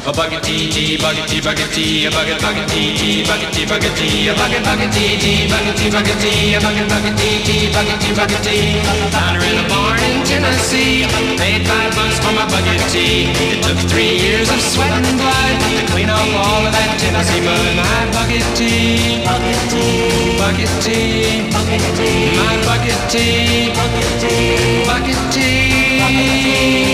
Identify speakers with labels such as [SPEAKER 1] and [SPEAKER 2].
[SPEAKER 1] A bucket tea, bucket tea, bucket tea, a bucket tea, bucket tea, bucket tea, a bucket tea, bucket tea, bucket tea, a bucket tea, bucket tea, bucket tea. Found her in a barn in Tennessee, paid $5 for my bucket tea. It took 3 years of sweat and blood to clean off all of that Tennessee mud. My bucket tea, bucket tea, bucket tea, bucket tea, my bucket tea, bucket tea, bucket tea.